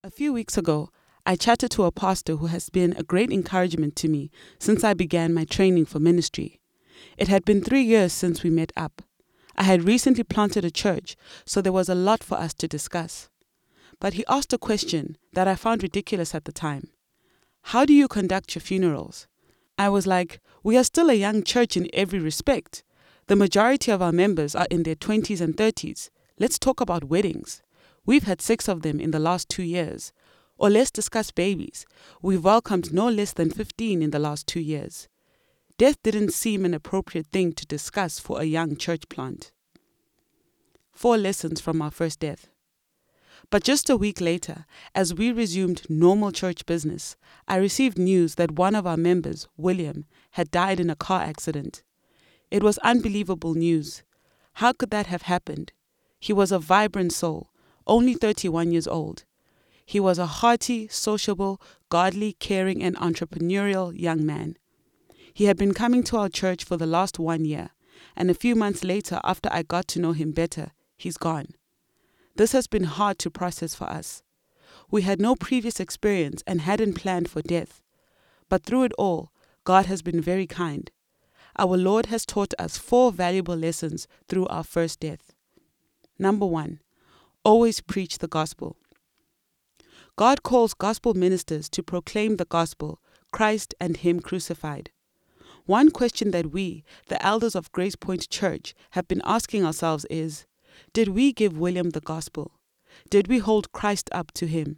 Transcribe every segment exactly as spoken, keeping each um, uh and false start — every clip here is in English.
A few weeks ago, I chatted to a pastor who has been a great encouragement to me since I began my training for ministry. It had been three years since we met up. I had recently planted a church, so there was a lot for us to discuss. But he asked a question that I found ridiculous at the time. How do you conduct your funerals? I was like, we are still a young church in every respect. The majority of our members are in their twenties and thirties. Let's talk about weddings. We've had six of them in the last two years. Or let's discuss babies. We've welcomed no less than fifteen in the last two years. Death didn't seem an appropriate thing to discuss for a young church plant. Four lessons from our first death. But just a week later, as we resumed normal church business, I received news that one of our members, William, had died in a car accident. It was unbelievable news. How could that have happened? He was a vibrant soul, only thirty-one years old. He was a hearty, sociable, godly, caring, and entrepreneurial young man. He had been coming to our church for the last one year, and a few months later, after I got to know him better, he's gone. This has been hard to process for us. We had no previous experience and hadn't planned for death. But through it all, God has been very kind. Our Lord has taught us four valuable lessons through our first death. Number one, always preach the gospel. God calls gospel ministers to proclaim the gospel, Christ and Him crucified. One question that we, the elders of Grace Point Church, have been asking ourselves is, did we give William the gospel? Did we hold Christ up to him?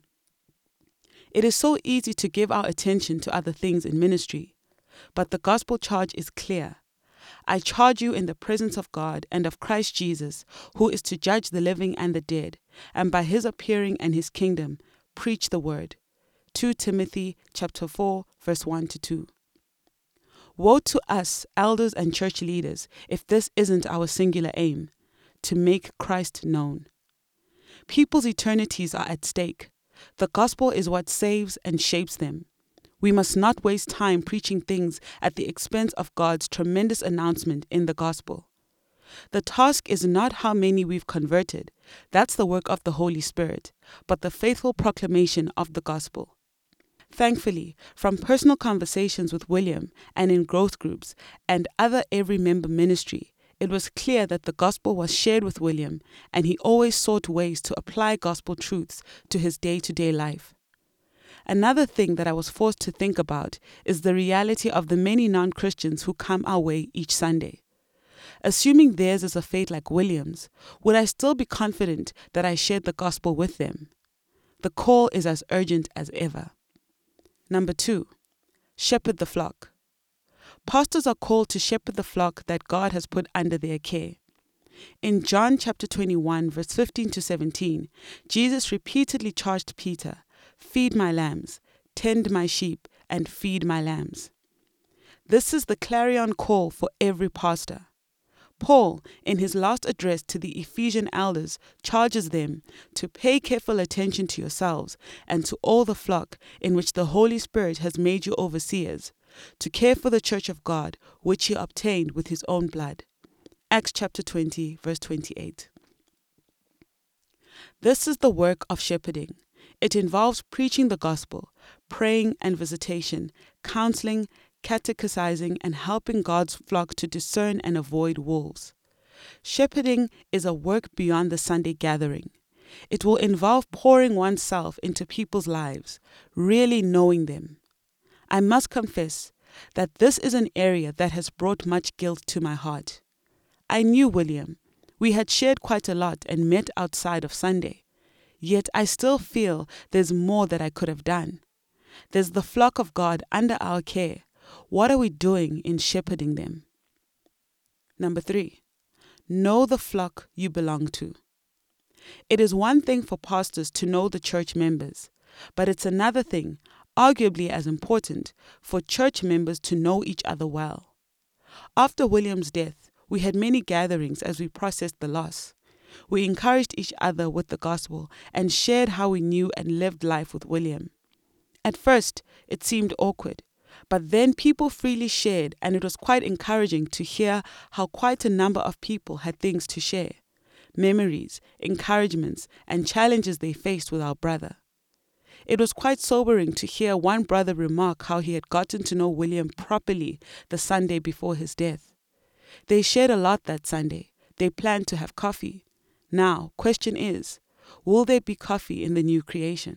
It is so easy to give our attention to other things in ministry, but the gospel charge is clear. I charge you in the presence of God and of Christ Jesus, who is to judge the living and the dead, and by His appearing and His kingdom, preach the word. Second Timothy chapter four, verse one to two. Woe to us, elders and church leaders, if this isn't our singular aim, to make Christ known. People's eternities are at stake. The gospel is what saves and shapes them. We must not waste time preaching things at the expense of God's tremendous announcement in the gospel. The task is not how many we've converted. That's the work of the Holy Spirit, but the faithful proclamation of the gospel. Thankfully, from personal conversations with William and in growth groups and other every member ministry, it was clear that the gospel was shared with William, and he always sought ways to apply gospel truths to his day-to-day life. Another thing that I was forced to think about is the reality of the many non-Christians who come our way each Sunday. Assuming theirs is a fate like William's, would I still be confident that I shared the gospel with them? The call is as urgent as ever. Number two, shepherd the flock. Pastors are called to shepherd the flock that God has put under their care. In John chapter twenty-one, verse fifteen to seventeen, Jesus repeatedly charged Peter, "Feed my lambs, tend my sheep, and feed my lambs." This is the clarion call for every pastor. Paul, in his last address to the Ephesian elders, charges them to pay careful attention to yourselves and to all the flock in which the Holy Spirit has made you overseers, to care for the church of God, which He obtained with His own blood. Acts chapter twenty, verse twenty-eight. This is the work of shepherding. It involves preaching the gospel, praying and visitation, counseling, catechizing, and helping God's flock to discern and avoid wolves. Shepherding is a work beyond the Sunday gathering. It will involve pouring oneself into people's lives, really knowing them. I must confess that this is an area that has brought much guilt to my heart. I knew William. We had shared quite a lot and met outside of Sunday. Yet I still feel there's more that I could have done. There's the flock of God under our care. What are we doing in shepherding them? Number three, know the flock you belong to. It is one thing for pastors to know the church members, but it's another thing, arguably as important, for church members to know each other well. After William's death, we had many gatherings as we processed the loss. We encouraged each other with the gospel and shared how we knew and lived life with William. At first, it seemed awkward, but then people freely shared, and it was quite encouraging to hear how quite a number of people had things to share, memories, encouragements, and challenges they faced with our brother. It was quite sobering to hear one brother remark how he had gotten to know William properly the Sunday before his death. They shared a lot that Sunday. They planned to have coffee. Now, question is, will there be coffee in the new creation?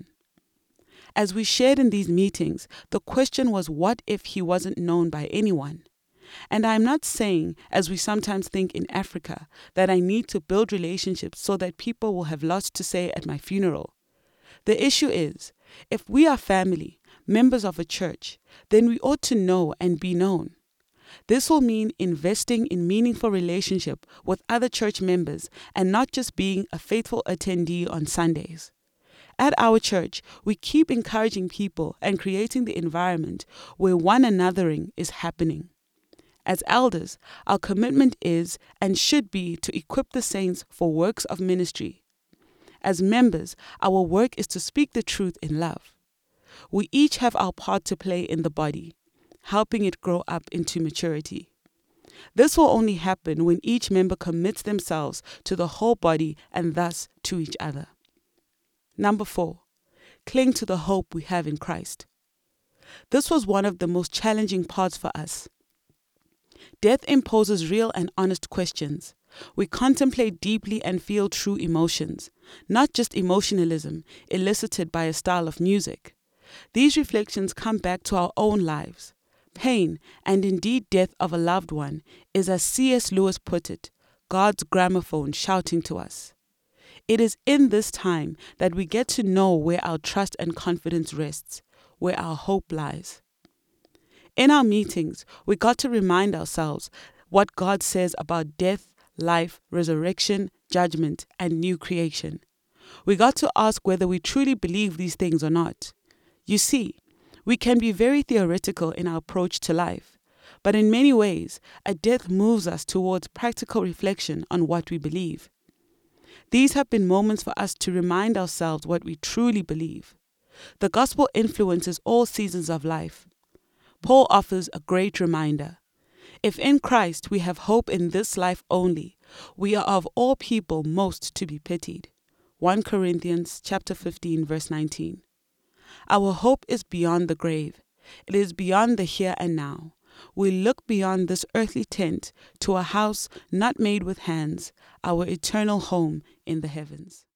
As we shared in these meetings, the question was, what if he wasn't known by anyone? And I'm not saying, as we sometimes think in Africa, that I need to build relationships so that people will have lots to say at my funeral. The issue is, if we are family, members of a church, then we ought to know and be known. This will mean investing in meaningful relationship with other church members and not just being a faithful attendee on Sundays. At our church, we keep encouraging people and creating the environment where one anothering is happening. As elders, our commitment is and should be to equip the saints for works of ministry. As members, our work is to speak the truth in love. We each have our part to play in the body, helping it grow up into maturity. This will only happen when each member commits themselves to the whole body and thus to each other. Number four, cling to the hope we have in Christ. This was one of the most challenging parts for us. Death imposes real and honest questions. We contemplate deeply and feel true emotions, not just emotionalism elicited by a style of music. These reflections come back to our own lives. Pain, and indeed death of a loved one, is, as C S Lewis put it, God's gramophone shouting to us. It is in this time that we get to know where our trust and confidence rests, where our hope lies. In our meetings, we got to remind ourselves what God says about death, life, resurrection, judgment, and new creation. We got to ask whether we truly believe these things or not. You see, we can be very theoretical in our approach to life, but in many ways, a death moves us towards practical reflection on what we believe. These have been moments for us to remind ourselves what we truly believe. The gospel influences all seasons of life. Paul offers a great reminder. If in Christ we have hope in this life only, we are of all people most to be pitied. First Corinthians chapter fifteen, verse nineteen. Our hope is beyond the grave. It is beyond the here and now. We look beyond this earthly tent to a house not made with hands, our eternal home in the heavens.